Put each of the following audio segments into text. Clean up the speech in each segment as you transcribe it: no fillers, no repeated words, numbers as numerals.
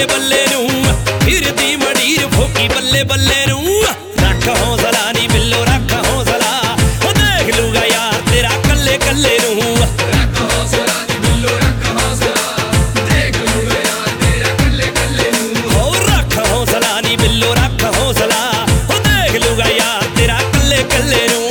बल्ले बल्ले नूं फिरदी मडीर फोकी बल्ले बल्ले नूं रख हौसला नी बिल्लो रख हौसला ओ देख लूगा यार तेरा कल्ले कल्ले नूं रख हौसला नी बिल्लो रख हौसला देख लूगा यार तेरा कल्ले कल्ले नूं ओ रख हौसला नी बिल्लो रख हौसला ओ देख लूगा यार तेरा कल्ले कल्ले नूं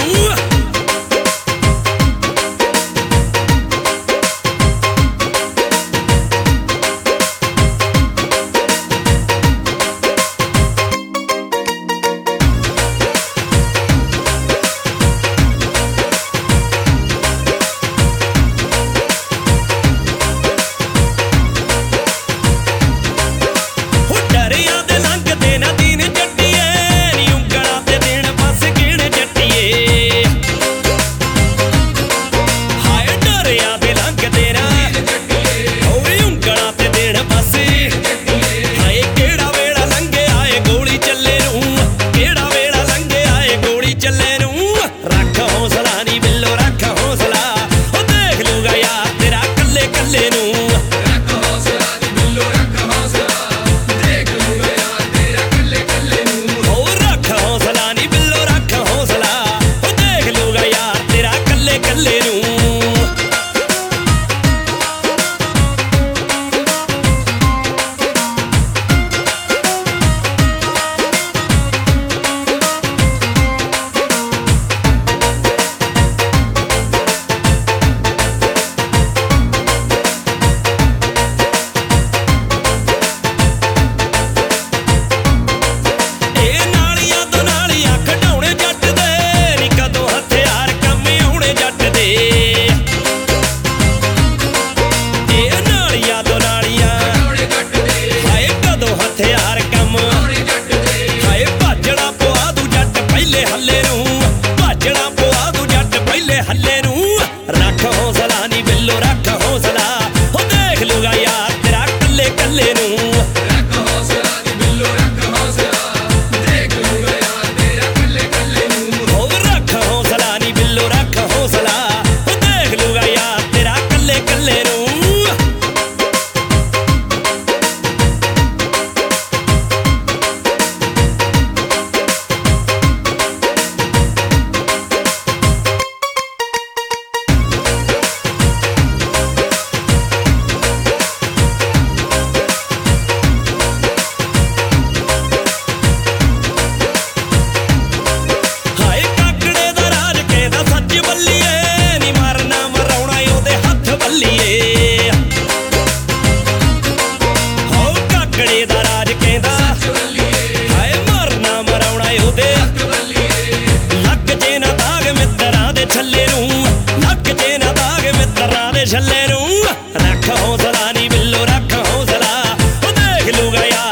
छल्ले नूं रख हौसला नी बिल्लो रख हौसला ओ देख लूगा यार